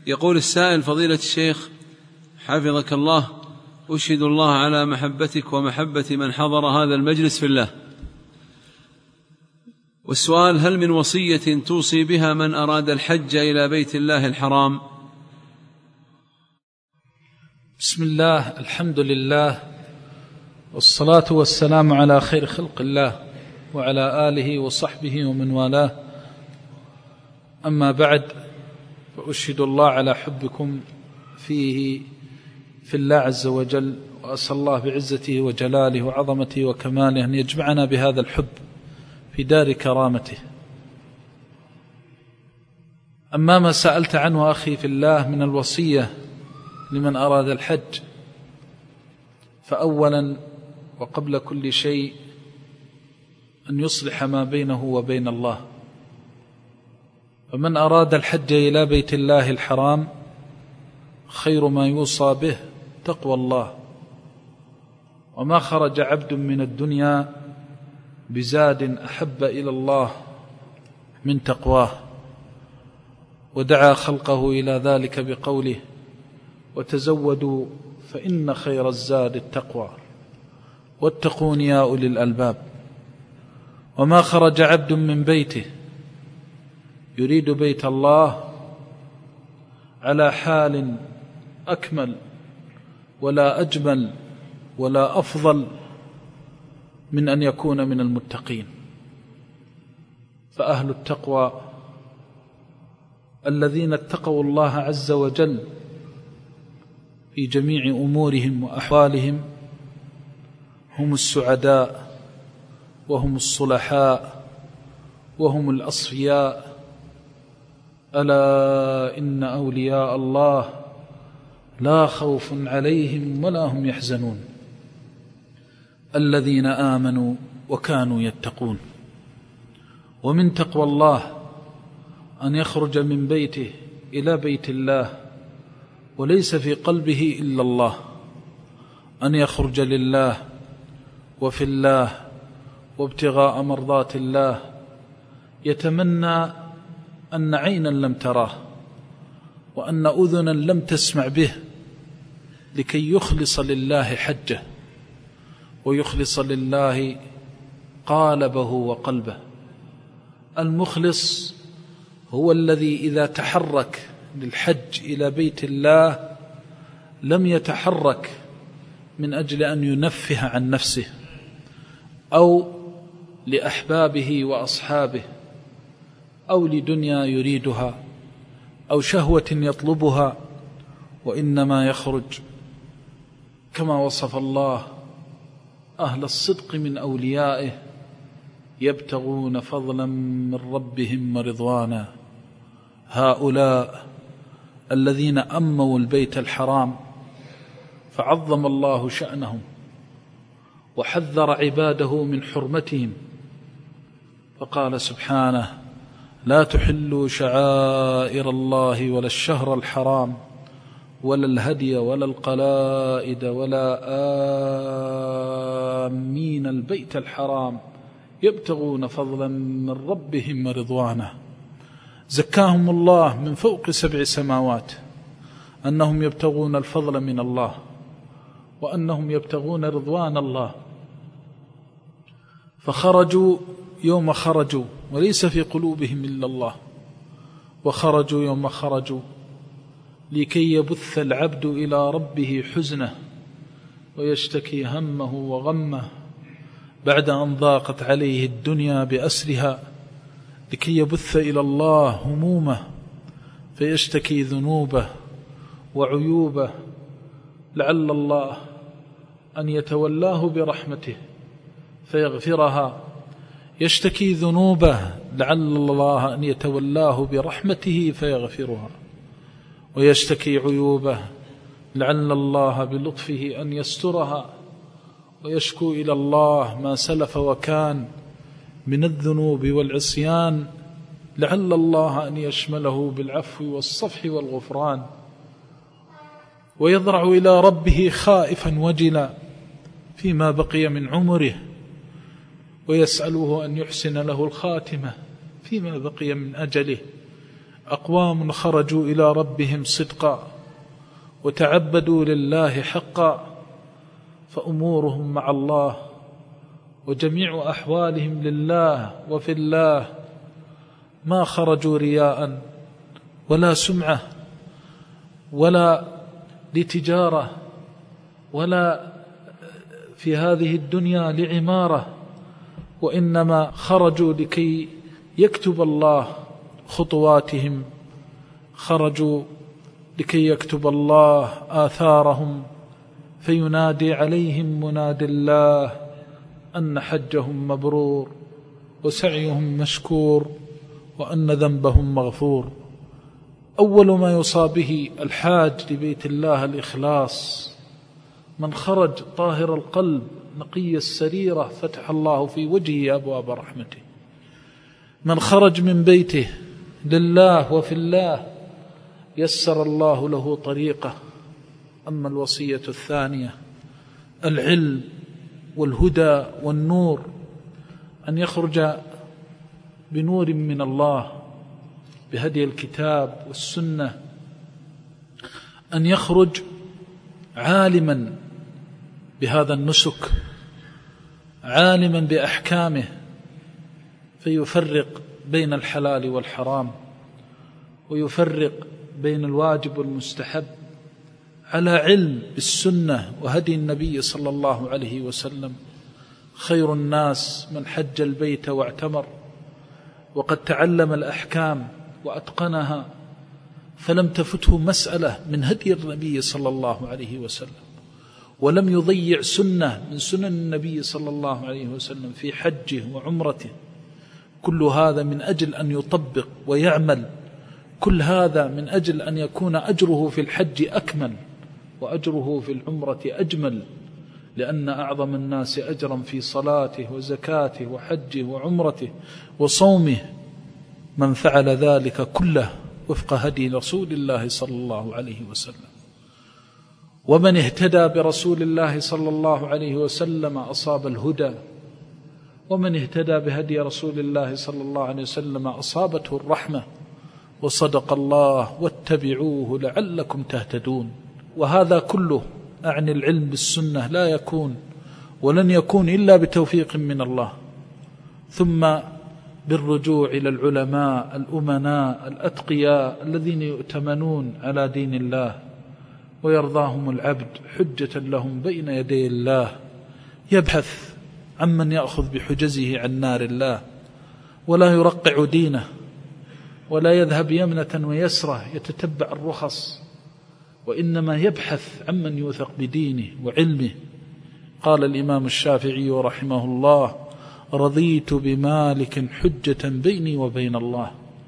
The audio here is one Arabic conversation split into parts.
يقول السائل: فضيلة الشيخ حفظك الله، أشهد الله على محبتك ومحبة من حضر هذا المجلس في الله، والسؤال: هل من وصية توصي بها من أراد الحج إلى بيت الله الحرام؟ بسم الله، الحمد لله، والصلاة والسلام على خير خلق الله وعلى آله وصحبه ومن والاه. أما بعد، فأشهد الله على حبكم فيه في الله عز وجل، وأسأل الله بعزته وجلاله وعظمته وكماله أن يجمعنا بهذا الحب في دار كرامته. أما ما سألت عنه أخي في الله من الوصية لمن أراد الحج، فأولا وقبل كل شيء أن يصلح ما بينه وبين الله. فمن أراد الحج إلى بيت الله الحرام خير ما يوصى به تقوى الله، وما خرج عبد من الدنيا بزاد أحب إلى الله من تقواه، ودعا خلقه إلى ذلك بقوله: وتزودوا فإن خير الزاد التقوى واتقون يا أولي الألباب. وما خرج عبد من بيته يريد بيت الله على حال أكمل ولا أجمل ولا أفضل من أن يكون من المتقين. فأهل التقوى الذين اتقوا الله عز وجل في جميع أمورهم وأحوالهم هم السعداء، وهم الصلحاء، وهم الأصفياء. ألا إن أولياء الله لا خوف عليهم ولا هم يحزنون الذين آمنوا وكانوا يتقون. ومن تقوى الله أن يخرج من بيته إلى بيت الله وليس في قلبه إلا الله، أن يخرج لله وفي الله وابتغاء مرضات الله، يتمنى أن عينا لم تراه وأن أذنا لم تسمع به، لكي يخلص لله حجه ويخلص لله قالبه وقلبه. المخلص هو الذي إذا تحرك للحج إلى بيت الله لم يتحرك من أجل أن ينفه عن نفسه أو لأحبابه وأصحابه أو لدنيا يريدها أو شهوة يطلبها، وإنما يخرج كما وصف الله أهل الصدق من أوليائه: يبتغون فضلا من ربهم ورضوانا. هؤلاء الذين أموا البيت الحرام فعظم الله شأنهم وحذر عباده من حرمتهم، فقال سبحانه: لا تحلوا شعائر الله ولا الشهر الحرام ولا الهدي ولا القلائد ولا آمين البيت الحرام يبتغون فضلا من ربهم ورضوانه. زكاهم الله من فوق 7 سماوات أنهم يبتغون الفضل من الله وأنهم يبتغون رضوان الله. فخرجوا يوم خرجوا وليس في قلوبهم إلا الله، وخرجوا يوم خرجوا لكي يبث العبد إلى ربه حزنه ويشتكي همه وغمه بعد أن ضاقت عليه الدنيا بأسرها، لكي يبث إلى الله همومه فيشتكي ذنوبه وعيوبه، لعل الله أن يتولاه برحمته فيغفرها. يشتكي ذنوبه لعل الله أن يتولاه برحمته فيغفرها، ويشتكي عيوبه لعل الله بلطفه أن يسترها، ويشكو إلى الله ما سلف وكان من الذنوب والعصيان لعل الله أن يشمله بالعفو والصفح والغفران. ويضرع إلى ربه خائفا وجلا فيما بقي من عمره، ويسأله أن يحسن له الخاتمة فيما بقي من أجله، أقوام خرجوا إلى ربهم صدقا وتعبدوا لله حقا فأمورهم مع الله وجميع أحوالهم لله وفي الله، ما خرجوا رياء ولا سمعة ولا لتجارة ولا في هذه الدنيا لعمارة، وإنما خرجوا لكي يكتب الله خطواتهم، خرجوا لكي يكتب الله آثارهم، فينادي عليهم منادي الله أن حجهم مبرور وسعيهم مشكور وأن ذنبهم مغفور. أول ما يوصى به الحاج لبيت الله الإخلاص، من خرج طاهر القلب نقي السريرة فتح الله في وجهه أبواب رحمته، من خرج من بيته لله وفي الله يسر الله له طريقه. أما الوصية الثانية العلم والهدى والنور، أن يخرج بنور من الله بهدي الكتاب والسنة، أن يخرج عالما بهذا النسك، عالما بأحكامه، فيفرق بين الحلال والحرام ويفرق بين الواجب والمستحب على علم بالسنة وهدي النبي صلى الله عليه وسلم. خير الناس من حج البيت واعتمر وقد تعلم الأحكام وأتقنها، فلم تفته مسألة من هدي النبي صلى الله عليه وسلم، ولم يضيع سنة من سنن النبي صلى الله عليه وسلم في حجه وعمرته. كل هذا من أجل أن يطبق ويعمل، كل هذا من أجل أن يكون أجره في الحج أكمل وأجره في العمرة أجمل، لأن أعظم الناس أجرا في صلاته وزكاته وحجه وعمرته وصومه من فعل ذلك كله وفق هدي رسول الله صلى الله عليه وسلم. ومن اهتدى برسول الله صلى الله عليه وسلم أصاب الهدى، ومن اهتدى بهدي رسول الله صلى الله عليه وسلم أصابته الرحمة. وصدق الله واتبعوه لعلكم تهتدون. وهذا كله أعني العلم بالسنة لا يكون ولن يكون إلا بتوفيق من الله، ثم بالرجوع إلى العلماء الأمناء الأتقياء الذين يؤتمنون على دين الله ويرضاهم العبد حجة لهم بين يدي الله، يبحث عمن يأخذ بحجزه عن نار الله، ولا يرقع دينه ولا يذهب يمنة ويسرة يتتبع الرخص، وإنما يبحث عمن يوثق بدينه وعلمه. قال الإمام الشافعي رحمه الله: رضيت بمالك حجة بيني وبين الله.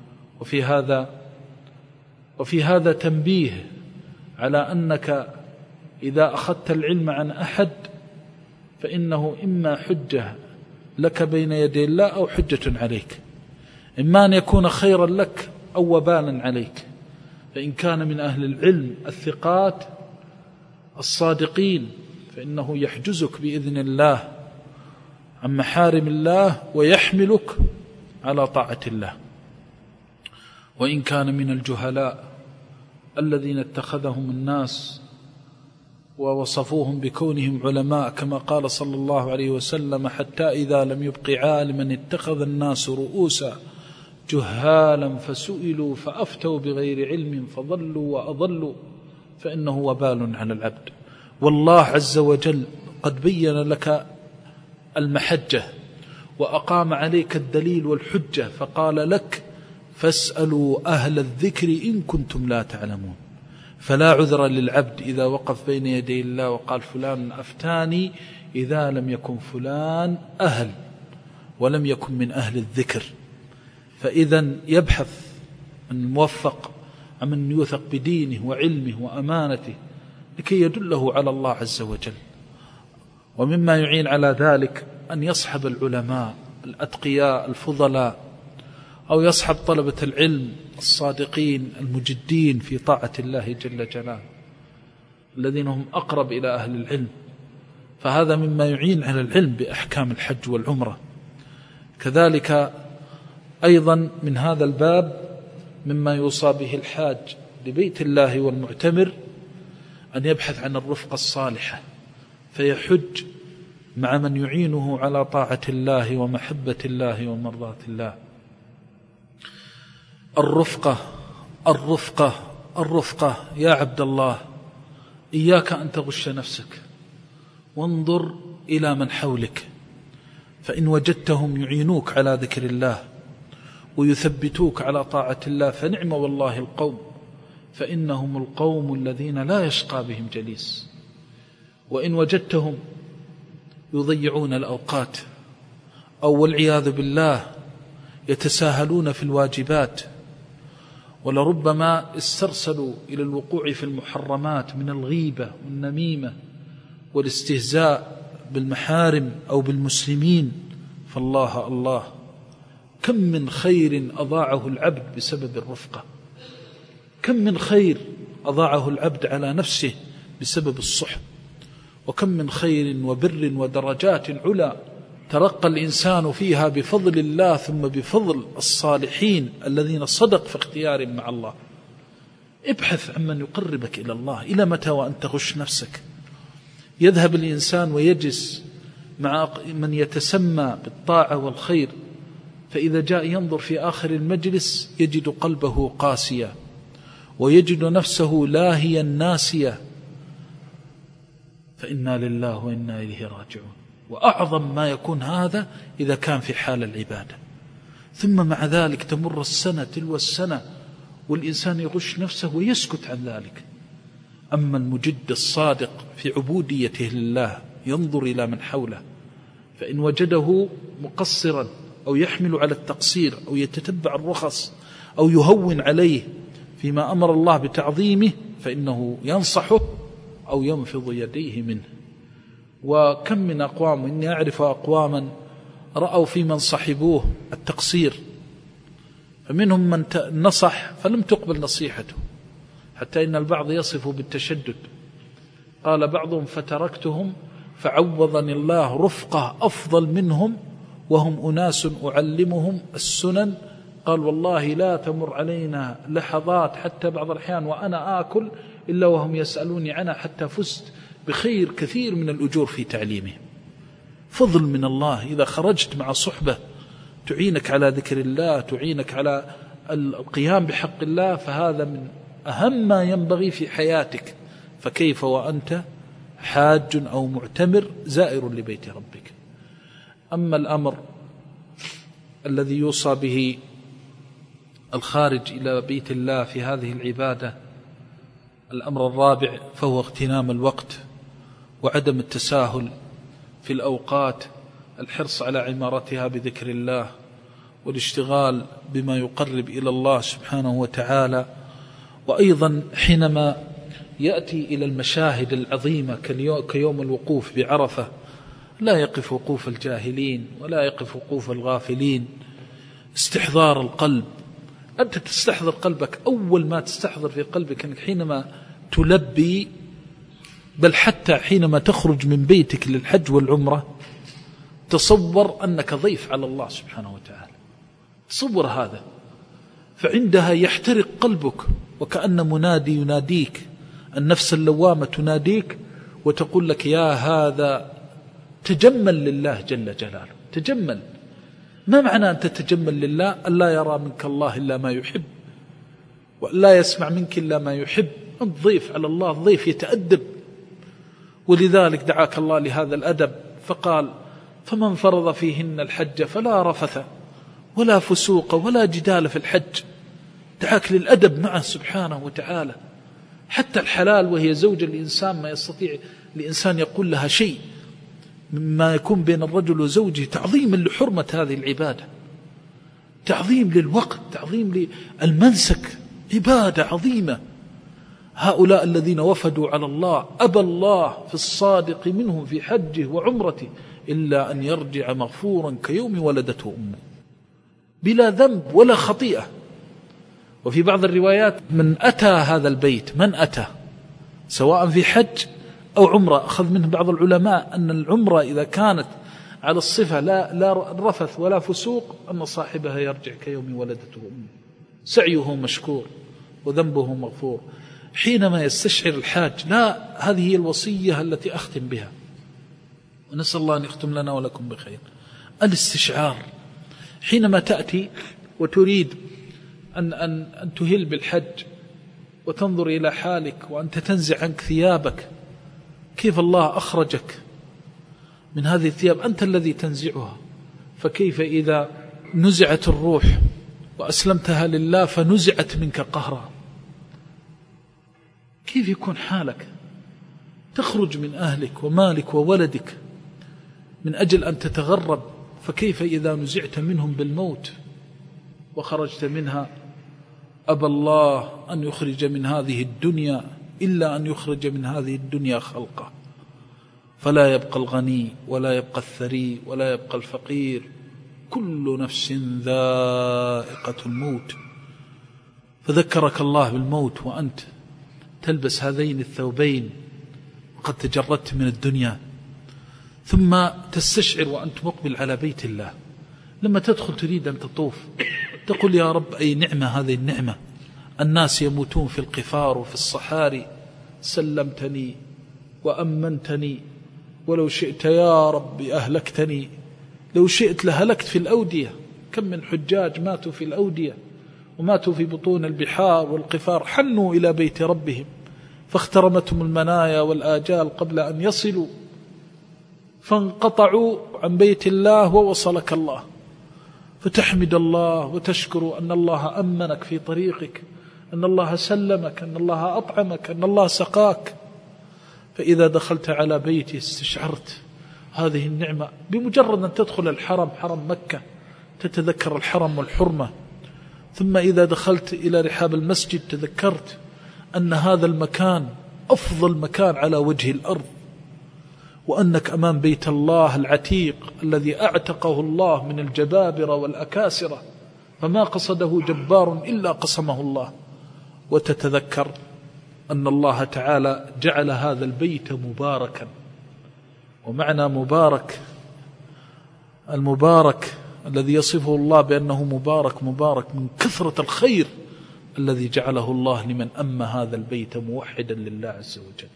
وفي هذا تنبيه على أنك إذا أخذت العلم عن أحد فإنه إما حجة لك بين يدي الله أو حجة عليك، إما أن يكون خيرا لك أو وبالا عليك. فإن كان من أهل العلم الثقات الصادقين فإنه يحجزك بإذن الله عن محارم الله ويحملك على طاعة الله. وإن كان من الجهلاء الذين اتخذهم الناس ووصفوهم بكونهم علماء كما قال صلى الله عليه وسلم: حتى إذا لم يبق عالما اتخذ الناس رؤوسا جهالا فسئلوا فأفتوا بغير علم فضلوا وأضلوا، فإنه وبال على العبد. والله عز وجل قد بين لك المحجة وأقام عليك الدليل والحجة، فقال لك: فاسألوا أهل الذكر إن كنتم لا تعلمون. فلا عذر للعبد إذا وقف بين يدي الله وقال فلان أفتاني، إذا لم يكن فلان أهل ولم يكن من أهل الذكر. فإذا يبحث عن الموفق عمن يوثق بدينه وعلمه وأمانته لكي يدله على الله عز وجل. ومما يعين على ذلك أن يصحب العلماء الأتقياء الفضلاء، أو يصحب طلبة العلم الصادقين المجدين في طاعة الله جل جلاله الذين هم أقرب إلى أهل العلم. فهذا مما يعين على العلم بأحكام الحج والعمرة. كذلك أيضا من هذا الباب مما يوصى به الحاج لبيت الله والمعتمر أن يبحث عن الرفقة الصالحة فيحج مع من يعينه على طاعة الله ومحبة الله ومرضاة الله. الرفقة الرفقة الرفقة يا عبد الله، إياك أن تغش نفسك، وانظر إلى من حولك، فإن وجدتهم يعينوك على ذكر الله ويثبتوك على طاعة الله فنعم والله القوم، فإنهم القوم الذين لا يشقى بهم جليس. وإن وجدتهم يضيعون الأوقات أو والعياذ بالله يتساهلون في الواجبات، ولربما استرسلوا إلى الوقوع في المحرمات من الغيبة والنميمة والاستهزاء بالمحارم أو بالمسلمين، فالله الله كم من خير أضاعه العبد بسبب الرفقة، كم من خير أضاعه العبد على نفسه بسبب الصحب، وكم من خير وبر ودرجات علا ترقى الإنسان فيها بفضل الله ثم بفضل الصالحين الذين صدق في اختيار مع الله. ابحث عمن يقربك إلى الله. إلى متى وأنت تغش نفسك؟ يذهب الإنسان ويجلس مع من يتسمى بالطاعة والخير، فإذا جاء ينظر في آخر المجلس يجد قلبه قاسيا ويجد نفسه لاهيا ناسيا، فإنا لله وإنا إليه راجعون. وأعظم ما يكون هذا إذا كان في حال العبادة، ثم مع ذلك تمر السنة تلو السنة والإنسان يغش نفسه ويسكت عن ذلك. أما المجد الصادق في عبوديته لله ينظر إلى من حوله، فإن وجده مقصرا أو يحمل على التقصير أو يتتبع الرخص أو يهون عليه فيما أمر الله بتعظيمه فإنه ينصحه أو ينفض يديه منه. وكم من أقوام، إني أعرف أقواما رأوا في من صحبوه التقصير، فمنهم من نصح فلم تقبل نصيحته، حتى إن البعض يصف بالتشدد. قال بعضهم فتركتهم فعوضني الله رفقة أفضل منهم وهم أناس أعلمهم السنن. قال والله لا تمر علينا لحظات حتى بعض الأحيان وأنا آكل إلا وهم يسألوني عنها، حتى فزت بخير كثير من الأجور في تعليمهم. فضل من الله إذا خرجت مع صحبة تعينك على ذكر الله، تعينك على القيام بحق الله، فهذا من أهم ما ينبغي في حياتك. فكيف وأنت حاج أو معتمر زائر لبيت ربك؟ أما الأمر الذي يوصى به الخارج إلى بيت الله في هذه العبادة، الأمر الرابع، فهو اغتنام الوقت وعدم التساهل في الأوقات، الحرص على عمارتها بذكر الله والاشتغال بما يقرب إلى الله سبحانه وتعالى. وأيضا حينما يأتي إلى المشاهد العظيمة كيوم الوقوف بعرفة لا يقف وقوف الجاهلين ولا يقف وقوف الغافلين، استحضار القلب. أنت تستحضر قلبك، أول ما تستحضر في قلبك أنك حينما تلبي، بل حتى حينما تخرج من بيتك للحج والعمرة، تصور أنك ضيف على الله سبحانه وتعالى، تصور هذا، فعندها يحترق قلبك وكأن منادي يناديك، النفس اللوامة تناديك وتقول لك يا هذا تجمل لله جل جلاله، تجمل. ما معنى أن تتجمل لله؟ ألا يرى منك الله إلا ما يحب، ولا يسمع منك إلا ما يحب. أنت ضيف على الله، ضيف يتأدب، ولذلك دعاك الله لهذا الأدب فقال فمن فرض فيهن الحج فلا رفث ولا فسوق ولا جدال في الحج. دعاك للأدب معه سبحانه وتعالى. حتى الحلال وهي زوجة الإنسان ما يستطيع الإنسان يقول لها شيء مما يكون بين الرجل وزوجه، تعظيما لحرمة هذه العبادة، تعظيم للوقت، تعظيم للمنسك، عبادة عظيمة. هؤلاء الذين وفدوا على الله أبى الله في الصادق منهم في حجه وعمرته إلا أن يرجع مغفورا كيوم ولدته أمه، بلا ذنب ولا خطيئة. وفي بعض الروايات من أتى هذا البيت، من أتى سواء في حج أو عمرة، أخذ منه بعض العلماء أن العمرة إذا كانت على الصفة لا رفث ولا فسوق أن صاحبها يرجع كيوم ولدته أمه. سعيه مشكور وذنبه مغفور. حينما يستشعر الحاج، لا، هذه هي الوصية التي أختم بها، ونسأل الله أن يختم لنا ولكم بخير. الاستشعار حينما تأتي وتريد أن تهل بالحج وتنظر إلى حالك وأنت تنزع عنك ثيابك، كيف الله أخرجك من هذه الثياب، أنت الذي تنزعها، فكيف إذا نزعت الروح وأسلمتها لله فنزعت منك قهرا، كيف يكون حالك؟ تخرج من أهلك ومالك وولدك من أجل أن تتغرب، فكيف إذا نزعت منهم بالموت وخرجت منها؟ أبى الله أن يخرج من هذه الدنيا إلا أن يخرج من هذه الدنيا خلقه، فلا يبقى الغني ولا يبقى الثري ولا يبقى الفقير، كل نفس ذائقة الموت. فذكرك الله بالموت وأنت تلبس هذين الثوبين وقد تجردت من الدنيا، ثم تستشعر وأنت مقبل على بيت الله. لما تدخل تريد أن تطوف تقول يا رب أي نعمة هذه النعمة، الناس يموتون في القفار وفي الصحاري، سلمتني وأمنتني، ولو شئت يا رب أهلكتني، لو شئت لهلكت في الأودية. كم من حجاج ماتوا في الأودية وماتوا في بطون البحار والقفار، حنوا إلى بيت ربهم فاخترمتهم المنايا والآجال قبل أن يصلوا، فانقطعوا عن بيت الله ووصلك الله، فتحمد الله وتشكر أن الله أمنك في طريقك، أن الله سلمك، أن الله أطعمك، أن الله سقاك. فإذا دخلت على بيتي استشعرت هذه النعمة. بمجرد أن تدخل الحرم، حرم مكة، تتذكر الحرم والحرمة، ثم إذا دخلت إلى رحاب المسجد تذكرت أن هذا المكان أفضل مكان على وجه الأرض، وأنك أمام بيت الله العتيق الذي أعتقه الله من الجبابرة والأكاسرة، فما قصده جبار إلا قصمه الله. وتتذكر أن الله تعالى جعل هذا البيت مباركا، ومعنى مبارك، المبارك الذي يصفه الله بأنه مبارك، مبارك من كثرة الخير الذي جعله الله لمن أما هذا البيت موحدا لله عز وجل.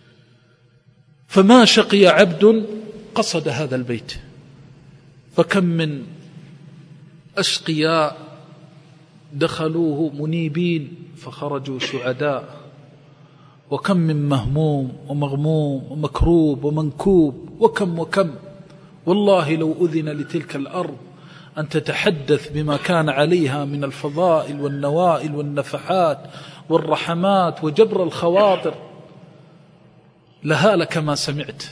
فما شقي عبد قصد هذا البيت، فكم من أشقياء دخلوه منيبين فخرجوا سعداء، وكم من مهموم ومغموم ومكروب ومنكوب، وكم والله لو أذن لتلك الأرض أن تتحدث بما كان عليها من الفضائل والنوائل والنفحات والرحمات وجبر الخواطر لهالك ما سمعت.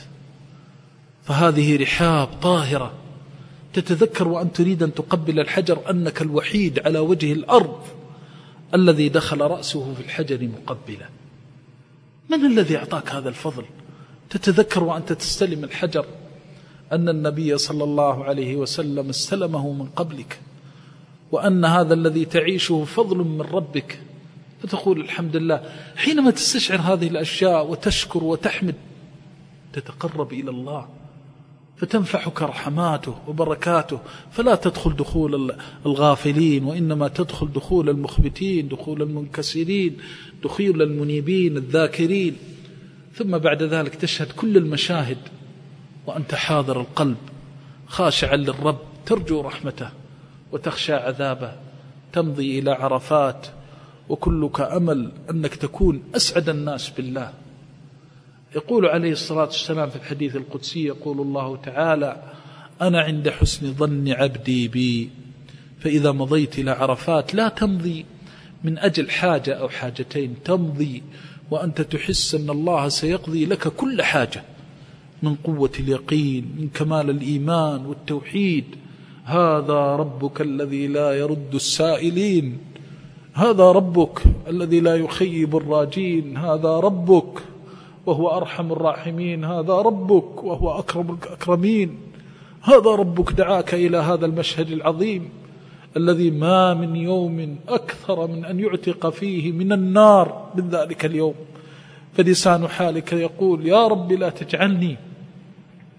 فهذه رحاب طاهرة، تتذكر وأن تريد أن تقبل الحجر أنك الوحيد على وجه الأرض الذي دخل رأسه في الحجر مقبلا. من الذي أعطاك هذا الفضل؟ تتذكر وأنت تستلم الحجر أن النبي صلى الله عليه وسلم استلمه من قبلك، وأن هذا الذي تعيشه فضل من ربك، فتقول الحمد لله. حينما تستشعر هذه الأشياء وتشكر وتحمد تتقرب إلى الله، فتنفحك رحماته وبركاته، فلا تدخل دخول الغافلين، وإنما تدخل دخول المخبتين، دخول المنكسرين، دخول المنيبين الذاكرين. ثم بعد ذلك تشهد كل المشاهد وأنت حاضر القلب خاشعا للرب، ترجو رحمته وتخشى عذابه، تمضي إلى عرفات وكلك أمل أنك تكون أسعد الناس بالله. يقول عليه الصلاة والسلام في الحديث القدسي، يقول الله تعالى: أنا عند حسن ظن عبدي بي. فإذا مضيت إلى عرفات لا تمضي من أجل حاجة أو حاجتين، تمضي وأنت تحس أن الله سيقضي لك كل حاجة، من قوة اليقين، من كمال الإيمان والتوحيد. هذا ربك الذي لا يرد السائلين، هذا ربك الذي لا يخيب الراجين، هذا ربك وهو أرحم الراحمين، هذا ربك وهو أكرم الأكرمين، هذا ربك دعاك إلى هذا المشهد العظيم الذي ما من يوم أكثر من أن يعتق فيه من النار من ذلك اليوم. فلسان حالك يقول: يا رب لا تجعلني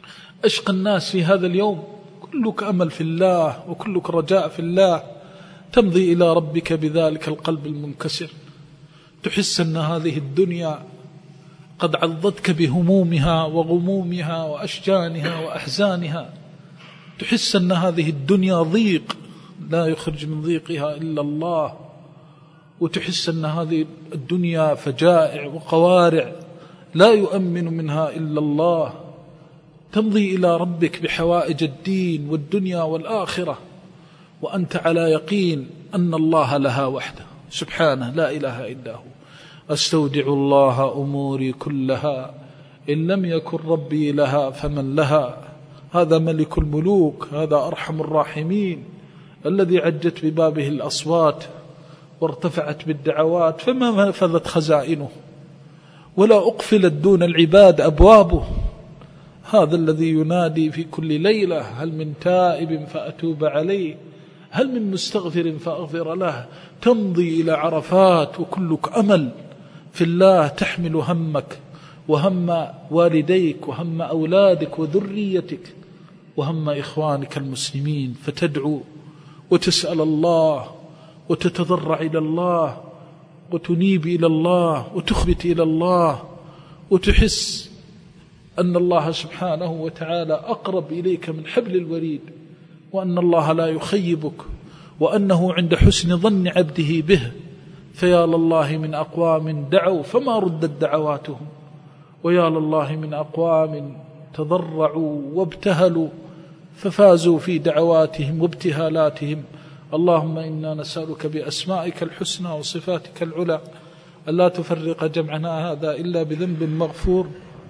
أشقى الناس في هذا اليوم. كلك أمل في الله وكلك رجاء في الله، تمضي إلى ربك بذلك القلب المنكسر، تحس أن هذه الدنيا قد عضتك بهمومها وغمومها وأشجانها وأحزانها، تحس أن هذه الدنيا ضيق لا يخرج من ضيقها إلا الله، وتحس أن هذه الدنيا فجائع وقوارع لا يؤمن منها إلا الله. تمضي إلى ربك بحوائج الدين والدنيا والآخرة وأنت على يقين أن الله لها وحده سبحانه لا إله إلا هو. أستودع الله أموري كلها إن لم يكن ربي لها فمن لها. هذا ملك الملوك، هذا أرحم الراحمين الذي عجت ببابه الأصوات وارتفعت بالدعوات فما نفذت خزائنه ولا أقفلت دون العباد أبوابه. هذا الذي ينادي في كل ليلة هل من تائب فأتوب عليه، هل من مستغفر فأغفر له. تمضي إلى عرفات وكلك أمل في الله، تحمل همك وهم والديك وهم أولادك وذريتك وهم إخوانك المسلمين، فتدعو وتسأل الله وتتضرع إلى الله وتنيب إلى الله وتخبت إلى الله، وتحس أن الله سبحانه وتعالى أقرب إليك من حبل الوريد، وأن الله لا يخيبك، وأنه عند حسن ظن عبده به. فيا لله من أقوام دعوا فما ردت دعواتهم، ويا لله من أقوام تضرعوا وابتهلوا ففازوا في دعواتهم وابتهالاتهم. اللهم إنا نسألك بأسمائك الحسنى وصفاتك العلى ألا تفرق جمعنا هذا إلا بذنب مغفور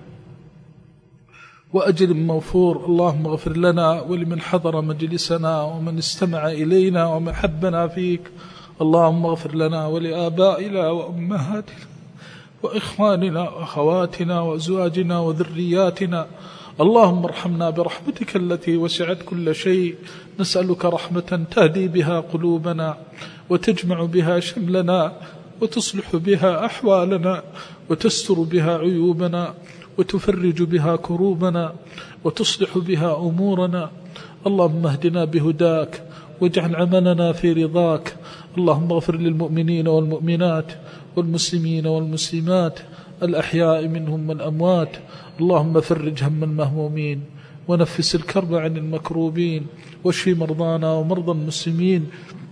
وأجر موفور. اللهم اغفر لنا ولمن حضر مجلسنا ومن استمع إلينا ومن حبنا فيك. اللهم اغفر لنا ولآبائنا وأمهاتنا وإخواننا وأخواتنا وأزواجنا وذرياتنا. اللهم ارحمنا برحمتك التي وسعت كل شيء. نسألك رحمة تهدي بها قلوبنا وتجمع بها شملنا وتصلح بها أحوالنا وتستر بها عيوبنا وتفرج بها كروبنا وتصلح بها أمورنا. اللهم اهدنا بهداك واجعل عملنا في رضاك. اللهم اغفر للمؤمنين والمؤمنات والمسلمين والمسلمات الأحياء منهم والأموات. اللهم فرج هم المهمومين ونفس الكرب عن المكروبين واشف مرضانا ومرضى المسلمين.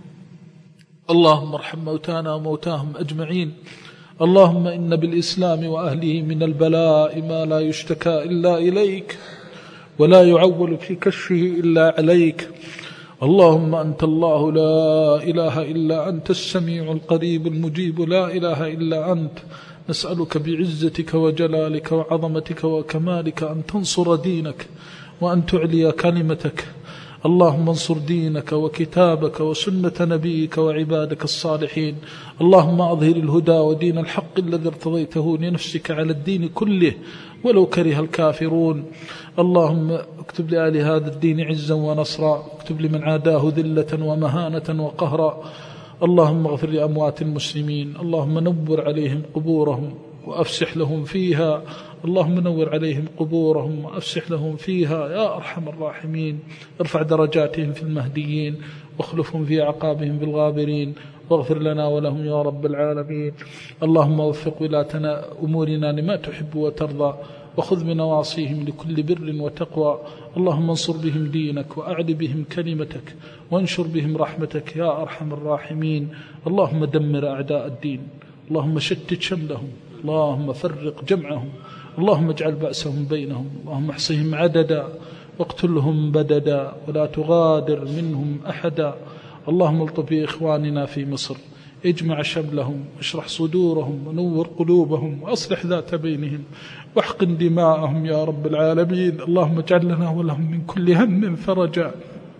اللهم ارحم موتانا وموتاهم أجمعين. اللهم إن بالإسلام وأهله من البلاء ما لا يشتكى إلا إليك ولا يعول في كشفه إلا عليك. اللهم أنت الله لا إله إلا أنت السميع القريب المجيب لا إله إلا أنت. نسألك بعزتك وجلالك وعظمتك وكمالك أن تنصر دينك وأن تعلي كلمتك. اللهم انصر دينك وكتابك وسنة نبيك وعبادك الصالحين. اللهم أظهر الهدى ودين الحق الذي ارتضيته لنفسك على الدين كله ولو كره الكافرون. اللهم اكتب لآل هذا الدين عزا ونصرا، اكتب لمن عاداه ذلة ومهانة وقهرا. اللهم اغفر لأموات المسلمين. اللهم نور عليهم قبورهم وأفسح لهم فيها. اللهم نور عليهم قبورهم وأفسح لهم فيها يا أرحم الراحمين. ارفع درجاتهم في المهديين واخلفهم في أعقابهم بالغابرين، واغفر لنا ولهم يا رب العالمين. اللهم وفق ولاة أمورنا لما تحب وترضى، وخذ بنواصيهم لكل بر وتقوى. اللهم انصر بهم دينك وأعل بهم كلمتك وانشر بهم رحمتك يا أرحم الراحمين. اللهم دمر أعداء الدين، اللهم شتت شملهم، اللهم فرق جمعهم، اللهم اجعل بأسهم بينهم، اللهم احصهم عددا واقتلهم بددا ولا تغادر منهم أحدا. اللهم الطف بإخواننا في مصر، اجمع شملهم واشرح صدورهم ونور قلوبهم وأصلح ذات بينهم واحقن دماءهم يا رب العالمين. اللهم اجعل لنا ولهم من كل هم فرجا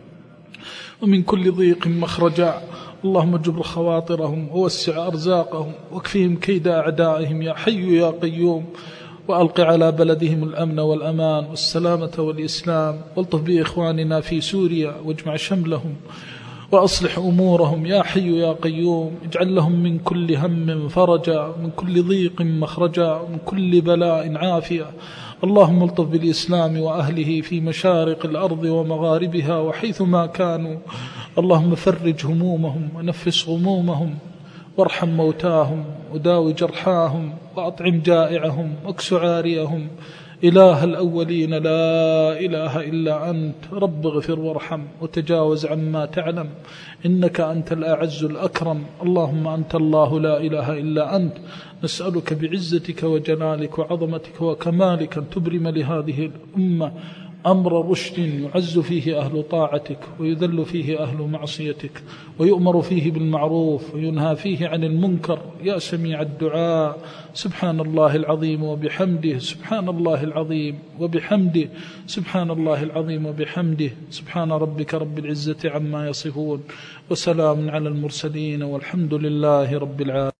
ومن كل ضيق مخرجا. اللهم جبر خواطرهم ووسع أرزاقهم واكفهم كيد أعدائهم يا حي يا قيوم، وألق على بلدهم الأمن والأمان والسلامة والإسلام. والطف بإخواننا في سوريا واجمع شملهم وأصلح أمورهم يا حي يا قيوم. اجعل لهم من كل هم فرجا، من كل ضيق مخرجا، من كل بلاء عافية. اللهم الطف بالإسلام وأهله في مشارق الأرض ومغاربها وحيثما كانوا. اللهم فرج همومهم ونفس غمومهم، وارحم موتاهم وداوي جرحاهم، وأطعم جائعهم واكس عاريهم. إله الأولين لا إله إلا أنت، رب اغفر وارحم وتجاوز عما تعلم، إنك أنت الأعز الأكرم. اللهم أنت الله لا إله إلا أنت، نسألك بعزتك وجلالك وعظمتك وكمالك أن تبرم لهذه الأمة أمر رشد يعز فيه أهل طاعتك ويذل فيه أهل معصيتك، ويؤمر فيه بالمعروف وينهى فيه عن المنكر يا سميع الدعاء. سبحان الله العظيم وبحمده، سبحان الله العظيم وبحمده، سبحان الله العظيم وبحمده. سبحان ربك رب العزة عما يصفون، وسلام على المرسلين، والحمد لله رب العالمين.